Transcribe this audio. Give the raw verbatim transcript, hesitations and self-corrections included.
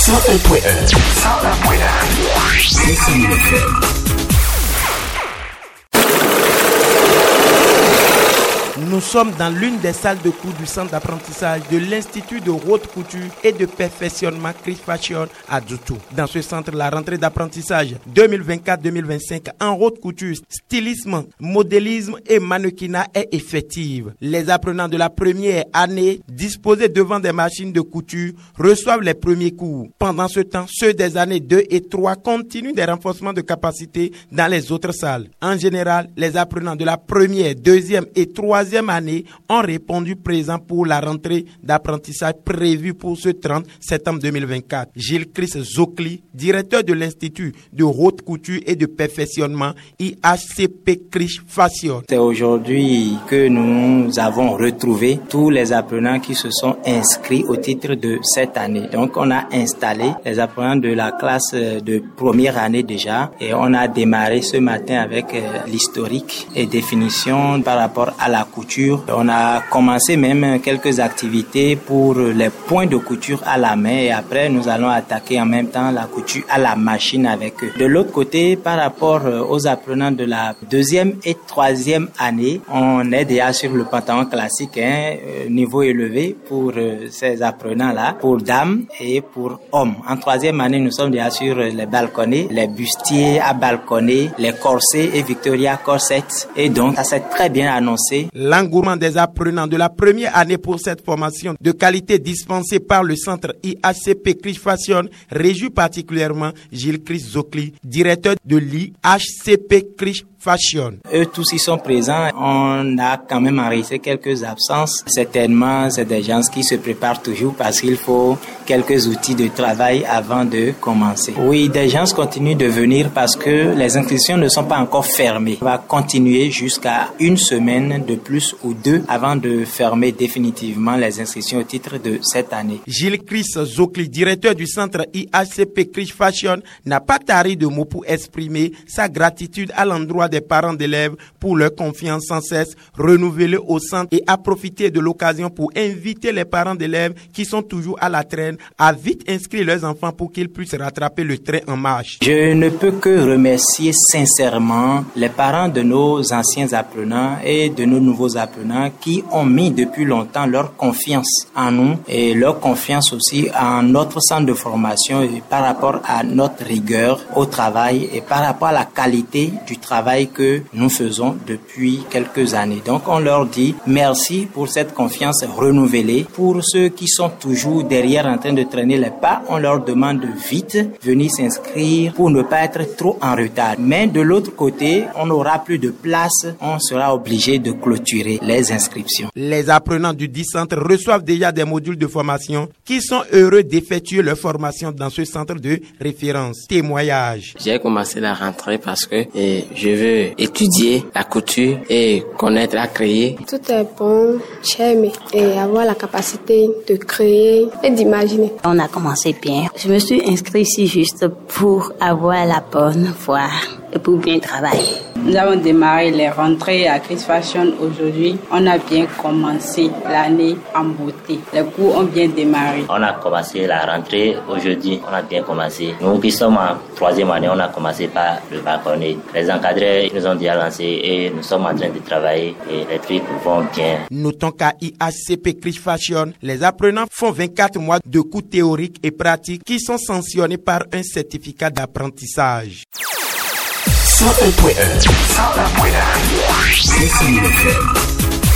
cent un point un. cent un point un. cinq cent mille F M. Nous sommes dans l'une des salles de cours du centre d'apprentissage de l'Institut de haute couture et de perfectionnement Chris Fashion à Djoutou. Dans ce centre, la rentrée d'apprentissage deux mille vingt-quatre deux mille vingt-cinq en haute couture, stylisme, modélisme et mannequinat est effective. Les apprenants de la première année, disposés devant des machines de couture, reçoivent les premiers cours. Pendant ce temps, ceux des années deux et trois continuent des renforcements de capacité dans les autres salles. En général, les apprenants de la première, deuxième et troisième année ont répondu présent pour la rentrée d'apprentissage prévue pour ce trente septembre deux mille vingt-quatre. Gilles Chris Zokli, directeur de l'Institut de haute couture et de perfectionnement I H C P Chris Fashion. C'est aujourd'hui que nous avons retrouvé tous les apprenants qui se sont inscrits au titre de cette année. Donc on a installé les apprenants de la classe de première année déjà et on a démarré ce matin avec l'historique et définition par rapport à la couture. On a commencé même quelques activités pour les points de couture à la main et après nous allons attaquer en même temps la couture à la machine avec eux. De l'autre côté, par rapport aux apprenants de la deuxième et troisième année, on est déjà sur le pantalon classique, hein, niveau élevé pour ces apprenants-là, pour dames et pour hommes. En troisième année, nous sommes déjà sur les balconnets, les bustiers à balconnets, les corsets et Victoria Corsets et donc ça s'est très bien annoncé. L'engouement des apprenants de la première année pour cette formation de qualité dispensée par le centre I H C P Chris Fashion réjouit particulièrement Gilles Chris Zokli, directeur de l'I H C P Chris Fashion. Eux tous y sont présents. On a quand même enregistré quelques absences. Certainement, c'est des gens qui se préparent toujours parce qu'il faut quelques outils de travail avant de commencer. Oui, des gens continuent de venir parce que les inscriptions ne sont pas encore fermées. On va continuer jusqu'à une semaine de plus ou deux avant de fermer définitivement les inscriptions au titre de cette année. Gilles Chris Zokli, directeur du centre I H C P Chris Fashion, n'a pas tari de mots pour exprimer sa gratitude à l'endroit des parents d'élèves pour leur confiance sans cesse renouvelée au centre et a profité de l'occasion pour inviter les parents d'élèves qui sont toujours à la traîne à vite inscrire leurs enfants pour qu'ils puissent rattraper le train en marche. Je ne peux que remercier sincèrement les parents de nos anciens apprenants et de nos nouveaux apprenants qui ont mis depuis longtemps leur confiance en nous et leur confiance aussi en notre centre de formation et par rapport à notre rigueur au travail et par rapport à la qualité du travail que nous faisons depuis quelques années. Donc on leur dit merci pour cette confiance renouvelée. Pour ceux qui sont toujours derrière en train de traîner les pas, on leur demande de vite venir s'inscrire pour ne pas être trop en retard. Mais de l'autre côté, on n'aura plus de place, on sera obligé de clôturer les inscriptions. Les apprenants du dix centre reçoivent déjà des modules de formation qui sont heureux d'effectuer leur formation dans ce centre de référence. Témoignage. J'ai commencé la rentrée parce que eh, je veux étudier la couture et connaître à créer. Tout est bon, j'ai aimé et avoir la capacité de créer et d'imaginer. On a commencé bien. Je me suis inscrite ici juste pour avoir la bonne voie et pour bien travailler. Nous avons démarré les rentrées à Chris Fashion aujourd'hui. On a bien commencé l'année en beauté. Les cours ont bien démarré. On a commencé la rentrée aujourd'hui. On a bien commencé. Nous qui sommes en troisième année, on a commencé par le balconnet. Les encadrés nous ont déjà lancé et nous sommes en train de travailler et les trucs vont bien. Notons qu'à I H C P Chris Fashion, les apprenants font vingt-quatre mois de cours théoriques et pratiques qui sont sanctionnés par un certificat d'apprentissage. cent un point un. cent un point un. cinq cent mille F M.